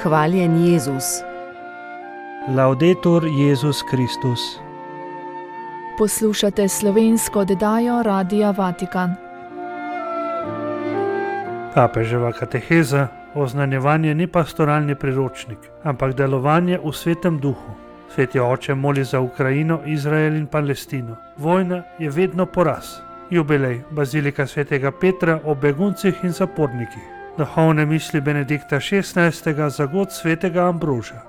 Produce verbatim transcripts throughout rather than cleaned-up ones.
Hvaljen Jezus. Laudetur Jezus Kristus. Poslušate slovensko oddajo Radia Vatikan. Papeževa kateheza: oznanjevanje ni pastoralni priročnik, ampak delovanje v svetem duhu. Sveti oče moli za Ukrajino, Izrael in Palestino. Vojna je vedno poraz. Jubilej bazilika svetega Petra o beguncih in zapornikih. Duhovne misli Benedikta šestnajstega za god svetega Ambroža.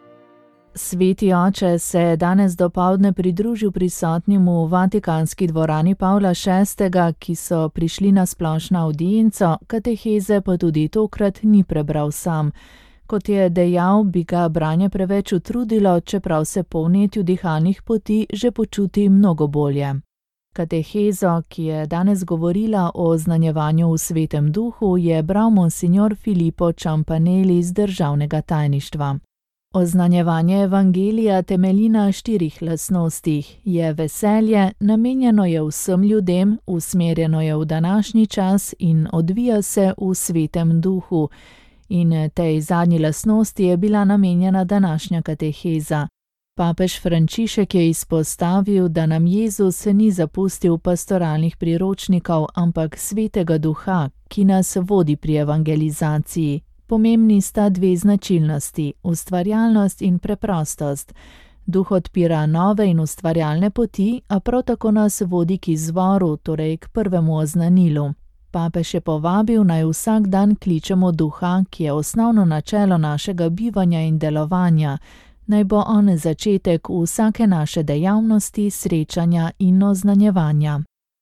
Sveti oče se je danes dopoldne pridružil prisotnim v Vatikanski dvorani Pavla šestega, ki so prišli na splošno avdienco, kateheze pa tudi tokrat ni prebral sam. Kot je dejal, bi ga branje preveč utrudilo, čeprav se po vnetju dihalnih poti že počuti mnogo bolje. Katehezo, ki je danes govorila o oznanjevanju v svetem duhu, je bral monsignor Filippo Ciampanelli z državnega tajništva. Oznanjevanje evangelija temelji na štirih lastnostih. Je veselje, namenjeno je vsem ljudem, usmerjeno je v današnji čas in odvija se v svetem duhu. In tej zadnji lastnosti je bila namenjena današnja kateheza. Papež Frančišek je izpostavil, da nam Jezus ni zapustil pastoralnih priročnikov, ampak svetega duha, ki nas vodi pri evangelizaciji. Pomembni sta dve značilnosti, ustvarjalnost in preprostost. Duh odpira nove in ustvarjalne poti, a prav tako nas vodi k izvoru, torej k prvemu oznanilu. Papež je povabil, naj vsak dan kličemo duha, ki je osnovno načelo našega bivanja in delovanja. Naj bo on začetek vsake naše dejavnosti, srečanja in oznanjevanja.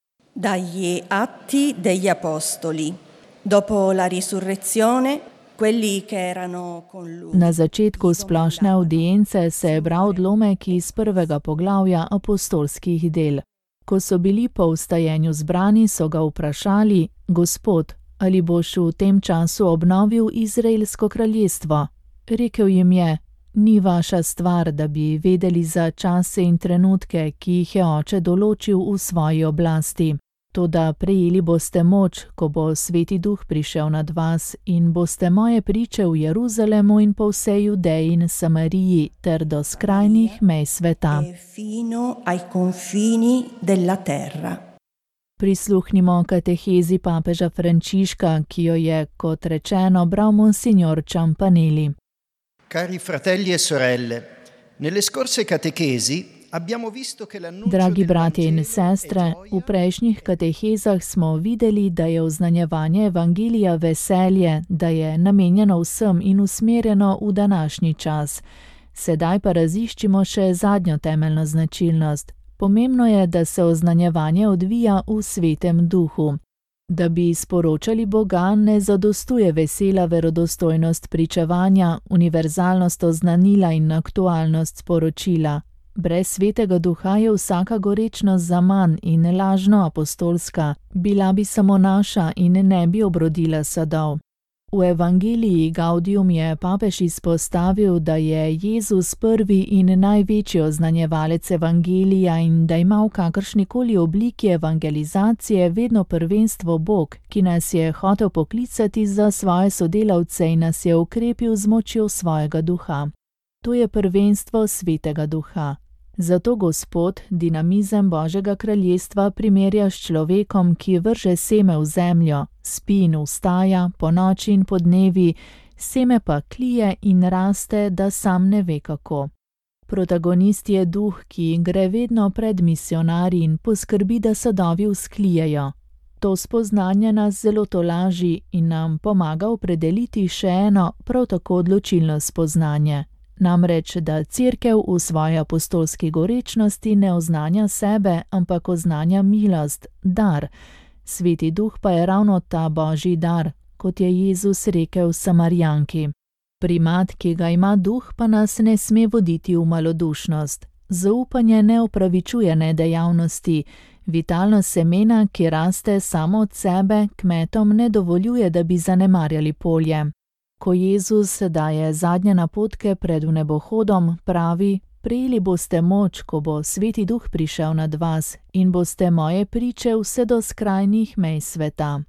Dagli Atti degli Apostoli. Dopo la risurrezione, quelli che erano con lui. Na začetku splošne avdience se je bral odlomek iz prvega poglavja apostolskih del. Ko so bili po vstajenju zbrani, so ga vprašali: Gospod, ali boš v tem času obnovil Izraelsko kraljestvo? Rekel jim je: Ni vaša stvar, da bi vedeli za čase in trenutke, ki jih je oče določil v svoji oblasti. Toda prejeli boste moč, ko bo sveti duh prišel nad vas, in boste moje priče v Jeruzalemu in po vsej Judeji in Samariji ter do skrajnih mej sveta. Fino ai confini della terra. Prisluhnimo katehezi papeža Frančiška, ki jo je, kot rečeno, bral monsignor Ciampanelli. Cari fratelli e sorelle, nelle scorse catechesi abbiamo visto che l'annuncio Dragi del bratje in Vangelo sestre, è v gioia prejšnjih katehezah smo videli, da je oznanjevanje evangelija veselje, da je namenjeno vsem in usmerjeno v današnji čas. Sedaj pa raziščimo še zadnjo temeljno značilnost. Pomembno je, da se oznanjevanje odvija v svetem duhu. Da bi sporočali Boga, ne zadostuje vesela verodostojnost pričevanja, univerzalnost oznanila in aktualnost sporočila. Brez svetega duha je vsaka gorečnost zaman in lažno apostolska, bila bi samo naša in ne bi obrodila sadov. V evangeliji Gaudium je papež izpostavil, da je Jezus prvi in največji oznanjevalec evangelija in da ima v kakršnikoli obliki evangelizacije vedno prvenstvo Bog, ki nas je hotel poklicati za svoje sodelavce in nas je ukrepil z močjo svojega duha. To je prvenstvo svetega duha. Zato Gospod dinamizem Božjega kraljestva primerja s človekom, ki vrže seme v zemljo, spi in vstaja, ponoči in podnevi, seme pa klije in raste, da sam ne ve kako. Protagonist je duh, ki gre vedno pred misionarji in poskrbi, da sadovi vzklijejo. To spoznanje nas zelo tolaži in nam pomaga opredeliti še eno, prav tako odločilno spoznanje. Namreč, da Cerkev v svoji apostolski gorečnosti ne oznanja sebe, ampak oznanja milost, dar. Sveti duh pa je ravno ta Božji dar, kot je Jezus rekel Samarijanki. Primat, ki ga ima duh, pa nas ne sme voditi v malodušnost. Zaupanje ne opravičuje nedejavnosti. Vitalnost semena, ki raste samo od sebe, kmetom ne dovoljuje, da bi zanemarjali polje. Ko Jezus daje zadnje napotke pred vnebohodom, pravi: Prejeli boste moč, ko bo sveti duh prišel nad vas, in boste moje priče vse do skrajnih mej sveta.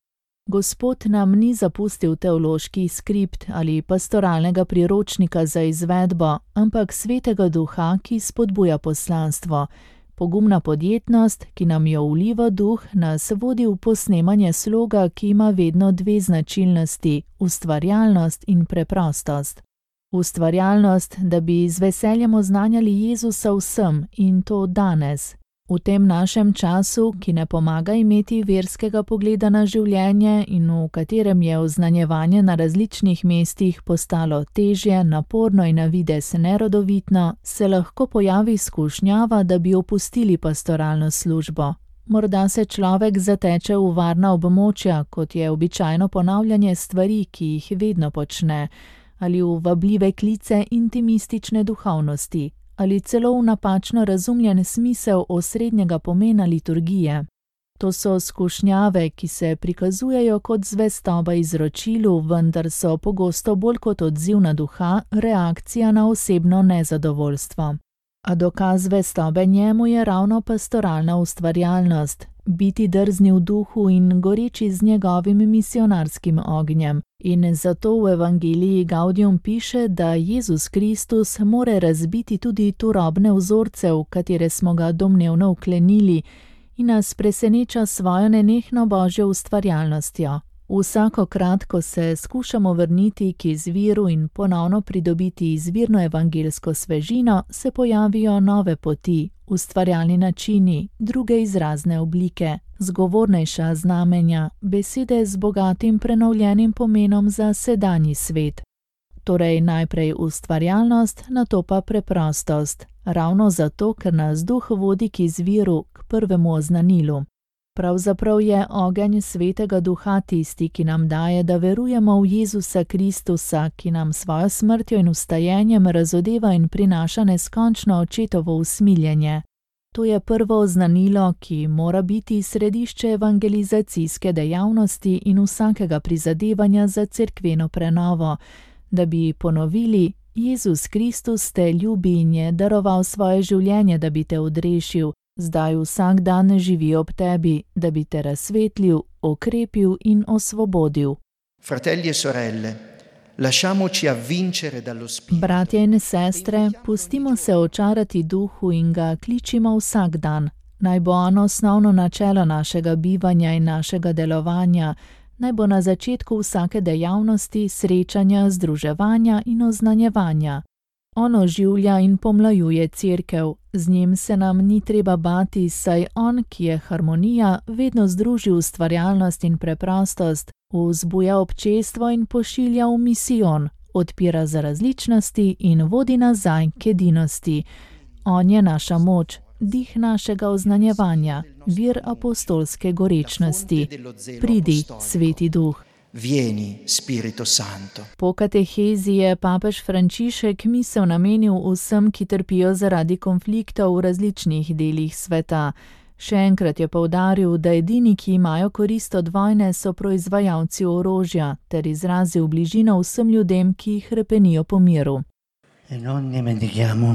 Gospod nam ni zapustil teološki skript ali pastoralnega priročnika za izvedbo, ampak svetega duha, ki spodbuja poslanstvo. Pogumna podjetnost, ki nam jo vliva duh, nas vodi v posnemanje sloga, ki ima vedno dve značilnosti, ustvarjalnost in preprostost. Ustvarjalnost, da bi z veseljem oznanjali Jezusa vsem in to danes. V tem našem času, ki ne pomaga imeti verskega pogleda na življenje in v katerem je oznanjevanje na različnih mestih postalo težje, naporno in na videz nerodovitno, se lahko pojavi skušnjava, da bi opustili pastoralno službo. Morda se človek zateče v varna območja, kot je običajno ponavljanje stvari, ki jih vedno počne, ali v vabljive klice intimistične duhovnosti, ali celo v napačno razumljen smisel osrednjega pomena liturgije. To so skušnjave, ki se prikazujejo kot zvestoba izročilu, vendar so pogosto bolj kot odziv na duha, reakcija na osebno nezadovoljstvo. A dokaz zvestobe njemu je ravno pastoralna ustvarjalnost, biti drzni v duhu in goreči z njegovim misionarskim ognjem. In zato v Evangeliji Gaudium piše, da Jezus Kristus more razbiti tudi turobne vzorce, v katere smo ga domnevno vklenili, in nas preseneča svojo nenehno božjo ustvarjalnostjo. Vsakokrat, ko se skušamo vrniti k izviru in ponovno pridobiti izvirno evangelsko svežino, se pojavijo nove poti, ustvarjalni načini, druge izrazne oblike, zgovornejša znamenja, besede z bogatim prenovljenim pomenom za sedanji svet. Torej najprej ustvarjalnost, nato pa preprostost, ravno zato, ker nas duh vodi k izviru, k prvemu oznanilu. Pravzaprav je ogenj svetega duha tisti, ki nam daje, da verujemo v Jezusa Kristusa, ki nam svojo smrtjo in vstajenjem razodeva in prinaša neskončno očetovo usmiljenje. To je prvo oznanilo, ki mora biti središče evangelizacijske dejavnosti in vsakega prizadevanja za cerkveno prenovo, da bi ponovili: Jezus Kristus te ljubi in je daroval svoje življenje, da bi te odrešil. Zdaj vsak dan živi ob tebi, da bi te razsvetlil, okrepil in osvobodil. Fratelli e sorelle, lasciamoci avvincere dallo spirito. Bratje in sestre, pustimo se očarati duhu in ga kličimo vsak dan. Naj bo on osnovno načelo našega bivanja in našega delovanja, naj bo na začetku vsake dejavnosti, srečanja, združevanja in oznanjevanja. On oživlja in pomlajuje cerkev, z njim se nam ni treba bati, saj on, ki je harmonija, vedno združi ustvarjalnost in preprostost, vzbuja občestvo in pošilja v misijon, odpira za različnosti in vodi nazaj k edinosti. On je naša moč, dih našega oznanjevanja, vir apostolske gorečnosti. Pridi, Sveti Duh. Vieni, Spirito Santo. Po katehezi je papež Frančišek misel namenil vsem, ki trpijo zaradi konfliktov v različnih delih sveta. Še enkrat je poudaril, da edini, ki imajo korist od vojne, so proizvajalci orožja, ter izrazil bližino vsem ljudem, ki jih hrepenijo po miru. E non dimentichiamo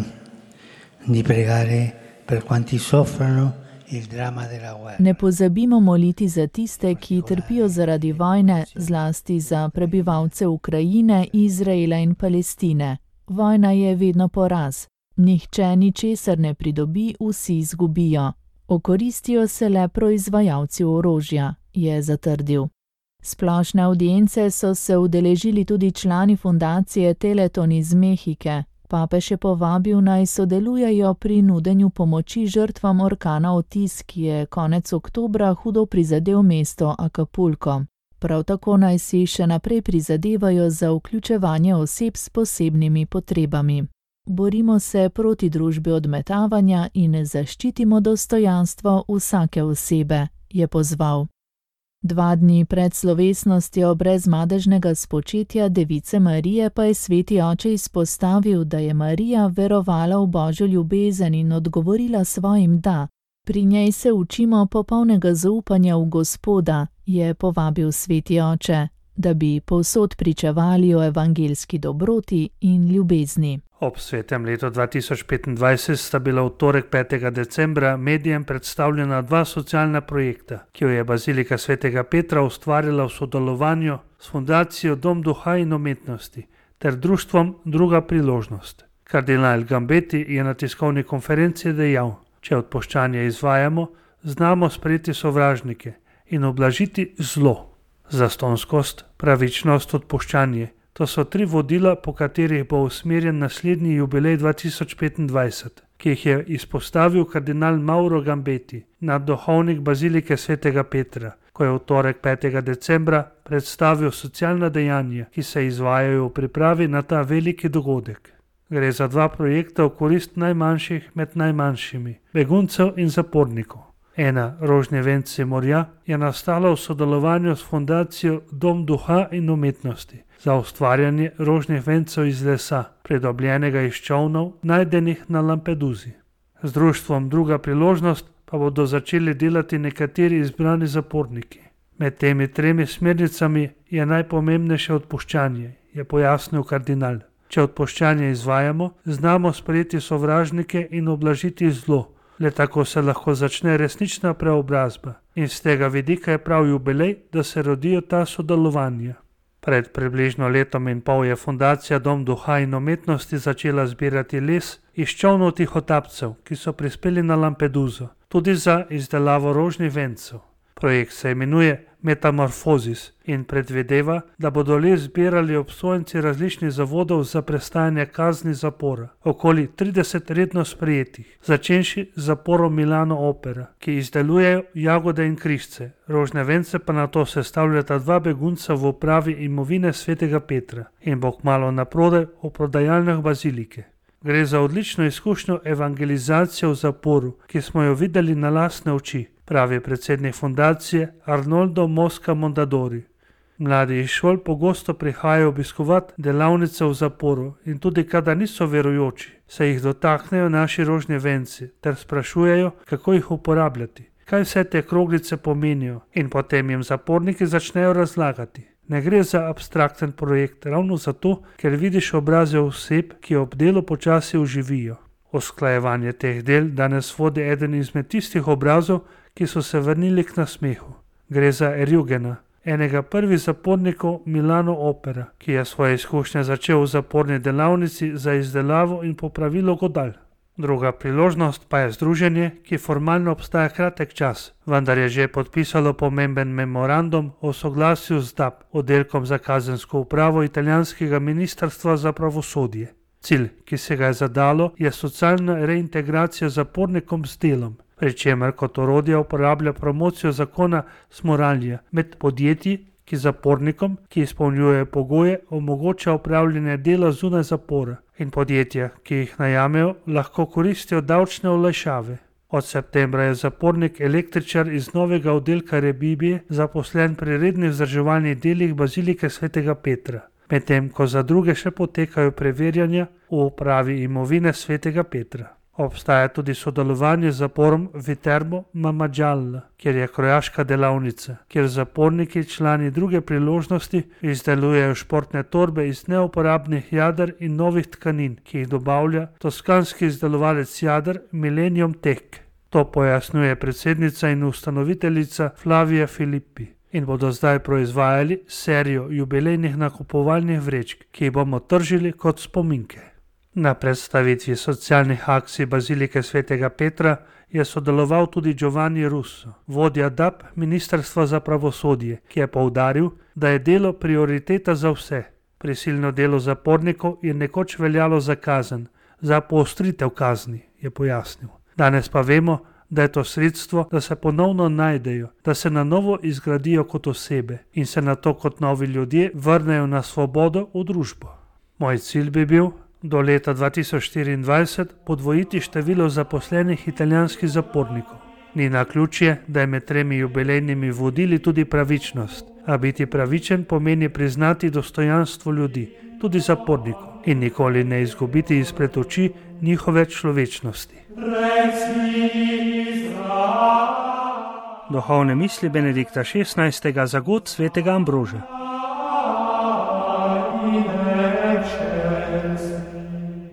di pregare per quanti soffrono. Ne pozabimo moliti za tiste, ki trpijo zaradi vojne, zlasti za prebivalce Ukrajine, Izraela in Palestine. Vojna je vedno poraz. Nihče ničesar ne pridobi, vsi izgubijo. Okoristijo se le proizvajalci orožja, je zatrdil. Splošne avdience so se udeležili tudi člani fundacije Teleton iz Mehike. Papež je povabil, naj sodelujejo pri nudenju pomoči žrtvam orkana Otis, ki je konec oktobra hudo prizadel mesto Acapulco. Prav tako naj si še naprej prizadevajo za vključevanje oseb s posebnimi potrebami. Borimo se proti družbi odmetavanja in zaščitimo dostojanstvo vsake osebe, je pozval. Dva dni pred slovesnostjo brezmadežnega spočetja Device Marije pa je Sveti Oče izpostavil, da je Marija verovala v Božjo ljubezen in odgovorila svojim da. Pri njej se učimo popolnega zaupanja v Gospoda, je povabil Sveti Oče, da bi povsod pričevali o evangeljski dobroti in ljubezni. Ob svetem letu dva tisoč petindvajset sta bila v torek petega decembra medijem predstavljena dva socialna projekta, ki jo je Bazilika svetega Petra ustvarila v sodelovanju s Fundacijo Dom duha in umetnosti ter društvom Druga priložnost. Kardinal Gambeti je na tiskovni konferenci dejal: če odpuščanje izvajamo, znamo sprejeti sovražnike in ublažiti zlo. Zastonskost, pravičnost, odpuščanje. To so tri vodila, po katerih bo usmerjen naslednji jubilej dva tisoč petindvajset, ki jih je izpostavil kardinal Mauro Gambeti, nadduhovnik Bazilike svetega Petra, ko je v torek petega decembra predstavil socialna dejanja, ki se izvajajo v pripravi na ta veliki dogodek. Gre za dva projekta v korist najmanjših med najmanjšimi, beguncev in zapornikov. Ena, Rožni venci morja, je nastala v sodelovanju s Fundacijo Dom duha in umetnosti za ustvarjanje rožnih vencev iz lesa, pridobljenega iz čolnov, najdenih na Lampeduzi. Z društvom Druga priložnost pa bodo začeli delati nekateri izbrani zaporniki. Med temi tremi smernicami je najpomembnejše odpuščanje, je pojasnil kardinal. Če odpuščanje izvajamo, znamo sprejeti sovražnike in ublažiti zlo. Le tako se lahko začne resnična preobrazba in z tega vidika je prav jubilej, da se rodijo ta sodelovanja. Pred približno letom in pol je Fundacija Dom duha in umetnosti začela zbirati les iz čolnov tihotapcev, ki so prispeli na Lampeduzo, tudi za izdelavo rožnih vencev. Projekt se imenuje Metamorfozis in predvideva, da bodo les zbirali obsojenci različnih zavodov za prestajanje kazni zapora, okoli trideset redno sprejetih, začenši z zaporom Milano Opera, ki izdelujejo jagode in križce, rožne vence pa nato sestavljata dva begunca v upravi imovine svetega Petra in bo kmalu naprodaj v prodajalnah bazilike. Gre za odlično izkušnjo evangelizacije v zaporu, ki smo jo videli na lastne oči, pravi predsednik fundacije Arnoldo Mosca Mondadori. Mladi iz šol pogosto prihajajo obiskovati delavnice v zaporu in tudi kadar niso verujoči, se jih dotaknejo naši rožni venci ter sprašujejo, kako jih uporabljati, kaj vse te kroglice pomenijo in potem jim zaporniki začnejo razlagati. Ne gre za abstrakten projekt, ravno zato, ker vidiš obraze oseb, ki ob delu počasi oživijo. Usklajevanje teh del danes vodi eden izmed tistih obrazov, ki so se vrnili k nasmehu. Gre za Erjugena, enega prvih zapornikov Milano Opera, ki je svoje izkušnje začel v zaporni delavnici za izdelavo in popravilo godal. Druga priložnost pa je združenje, ki formalno obstaja kratek čas, vendar je že podpisalo pomemben memorandum o soglasju z D A P, oddelkom za kazensko upravo italijanskega ministrstva za pravosodje. Cilj, ki se ga je zadalo, je socialna reintegracija zapornikom s delom, pri čemer kot orodje uporablja promocijo zakona Smoralija med podjetji, ki zapornikom, ki izpolnjujejo pogoje, omogoča upravljanje dela zunaj zapora in podjetja, ki jih najamejo, lahko koristijo davčne olajšave. Od septembra je zapornik električar iz novega oddelka Rebibije zaposlen pri rednih vzdrževalnih delih Bazilike svetega Petra, medtem ko za druge še potekajo preverjanja v upravi imovine svetega Petra. Obstaja tudi sodelovanje z zaporom Viterbo Mamadžalla, kjer je krojaška delavnica, kjer zaporniki člani Druge priložnosti izdelujejo športne torbe iz neuporabnih jader in novih tkanin, ki jih dobavlja toskanski izdelovalec jader Millennium Tech. To pojasnjuje predsednica in ustanoviteljica Flavia Filippi in bodo zdaj proizvajali serijo jubilejnih nakupovalnih vrečk, ki jih bomo tržili kot spominke. Na predstavitvi socialnih akcij Bazilike svetega Petra je sodeloval tudi Giovanni Russo, vodja D A P Ministrstva za pravosodje, ki je poudaril, da je delo prioriteta za vse. Prisilno delo zapornikov je nekoč veljalo za kazen, za poostritev kazni, je pojasnil. Danes pa vemo, da je to sredstvo, da se ponovno najdejo, da se na novo izgradijo kot osebe in se nato kot novi ljudje vrnejo na svobodo v družbo. Moj cilj bi bil, do leta dva tisoč štiriindvajset podvojiti število zaposlenih italijanskih zapornikov. Ni naključje, da je med tremi jubilejnimi vodili tudi pravičnost, a biti pravičen pomeni priznati dostojanstvo ljudi, tudi zapornikov, in nikoli ne izgubiti izpred oči njihove človečnosti. Duhovne misli Benedikta šestnajstega za god svetega Ambroža.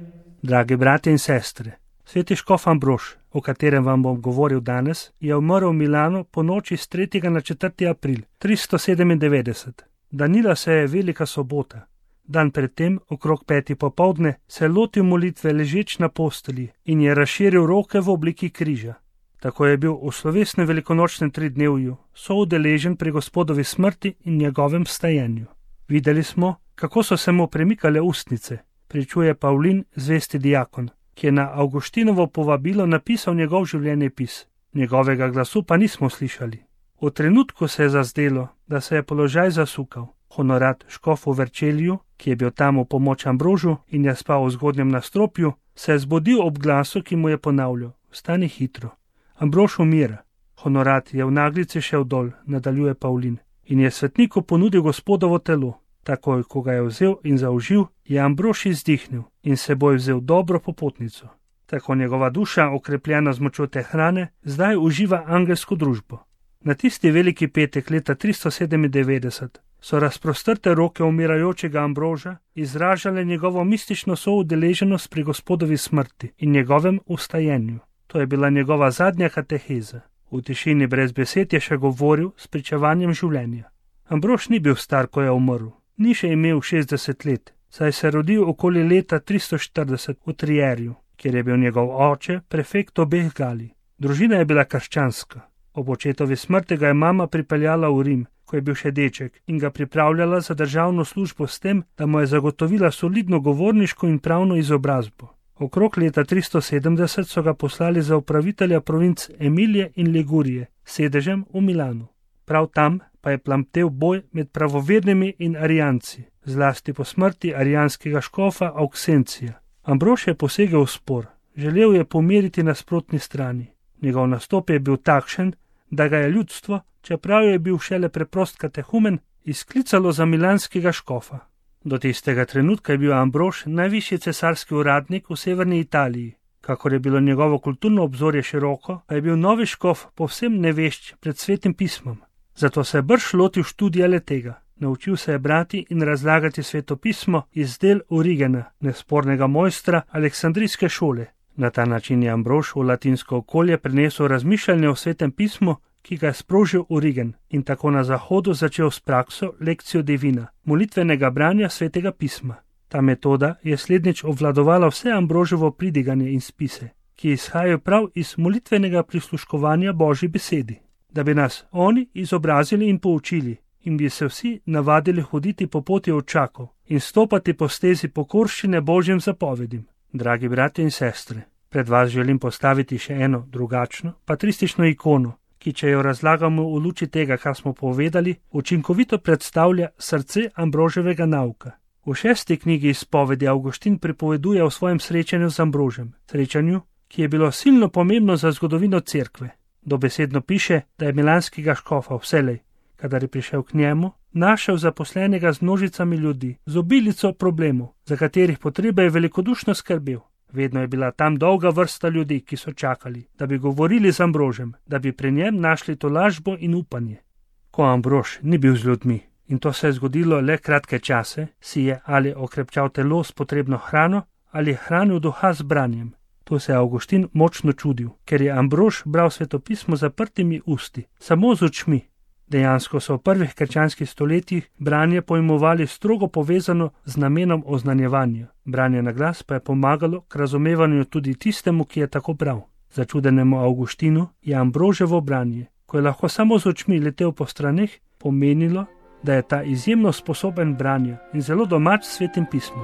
Dragi bratje in sestre, sveti škof Ambrož, o katerem vam bom govoril danes, je umrl v Milanu po noči z tretjega na četrti april tristo sedemindevetdeset. Danila se je velika sobota. Dan predtem, okrog peti popoldne, se je lotil molitve ležeč na postelji in je razširil roke v obliki križa. Tako je bil v slovesnem velikonočnem tridnevju soudeležen pri Gospodovi smrti in njegovem vstajenju. Videli smo, kako so se mu premikale ustnice, pričuje Pavlin, zvesti diakon, ki je na Avguštinovo povabilo napisal njegov življenjepis. Njegovega glasu pa nismo slišali. V trenutku se je zazdelo, da se je položaj zasukal. Honorat škof v Verčelju, ki je bil tam v pomoč Ambrožu in je spal v zgodnjem nastropju, se je zbudil ob glasu, ki mu je ponavljal: "Vstani hitro." Ambrož umira. Honorat je v naglici šel dol, nadaljuje Pavlin, in je svetniku ponudil Gospodovo telo. Takoj, ko ga je vzel in zaužil, je Ambrož izdihnil in seboj vzel dobro popotnico. Tako njegova duša, okrepljena z močjo te hrane, zdaj uživa angelsko družbo. Na tisti veliki petek leta tristo sedemindevetdeset so razprostrte roke umirajočega Ambroža izražale njegovo mistično soudeleženost pri Gospodovi smrti in njegovem vstajenju. To je bila njegova zadnja kateheza. V tišini brez besed je še govoril s pričevanjem življenja. Ambrož ni bil star, ko je umrl. Ni še imel šestdeset let, saj se je rodil okoli leta tristo štirideset v Trierju, kjer je bil njegov oče prefekt obeh Galij. Družina je bila krščanska. Ob očetovi smrti ga je mama pripeljala v Rim, ko je bil še deček, in ga pripravljala za državno službo s tem, da mu je zagotovila solidno govorniško in pravno izobrazbo. Okrog leta tristo sedemdeset so ga poslali za upravitelja provinc Emilije in Ligurije, sedežem v Milanu. Prav tam pa je plamtel boj med pravovernimi in arijanci, zlasti po smrti arijanskega škofa Auksencija. Ambrož je posegel v spor, želel je pomiriti nasprotni strani. Njegov nastop je bil takšen, da ga je ljudstvo, čeprav je bil šele preprost katehumen, izklicalo za milanskega škofa. Do tistega trenutka je bil Ambrož najvišji cesarski uradnik v severni Italiji. Kakor je bilo njegovo kulturno obzorje široko, pa je bil novi škof povsem nevešč pred svetim pismom. Zato se je brž lotil študija le-tega. Naučil se je brati in razlagati sveto pismo iz del Origena, nespornega mojstra Aleksandrijske šole. Na ta način je Ambrož v latinsko okolje prenesel razmišljanje o svetem pismu, ki ga je sprožil Origen, in tako na zahodu začel s prakso lekcijo divina, molitvenega branja svetega pisma. Ta metoda je slednjič obvladovala vse Ambroževo pridiganje in spise, ki izhajajo prav iz molitvenega prisluškovanja Božji besedi. Da bi nas oni izobrazili in poučili, in bi se vsi navadili hoditi po poti očakov in stopati po stezi pokorščine Božjim zapovedim. Dragi bratje in sestre, pred vas želim postaviti še eno drugačno, patristično ikono, ki, če jo razlagamo v luči tega, kar smo povedali, učinkovito predstavlja srce Ambroževega nauka. V šesti knjigi izpovedi Avguštin pripoveduje o svojem srečanju z Ambrožem, srečanju, ki je bilo silno pomembno za zgodovino cerkve. Dobesedno piše, da je milanskega škofa vselej, kadar je prišel k njemu, našel zaposlenega z množicami ljudi, z obilico problemov, za katerih potrebe je velikodušno skrbel. Vedno je bila tam dolga vrsta ljudi, ki so čakali, da bi govorili z Ambrožem, da bi pri njem našli tolažbo in upanje. Ko Ambrož ni bil z ljudmi, in to se je zgodilo le kratke čase, si je ali okrepčal telo s potrebno hrano, ali hranil duha z branjem. To se je Avguštin močno čudil, ker je Ambrož bral svetopismo zaprtimi usti, samo z očmi. Dejansko so v prvih krščanskih stoletjih branje pojmovali strogo povezano z namenom oznanjevanja. Branje na glas pa je pomagalo k razumevanju tudi tistemu, ki je tako bral. Začudenemu Avguštinu je Ambroževo branje, ko je lahko samo z očmi letel po straneh, pomenilo, da je ta izjemno sposoben branja in zelo domač s svetim pismom.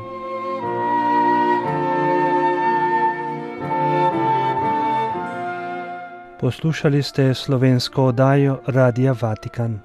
Poslušali ste slovensko oddajo Radia Vatikan.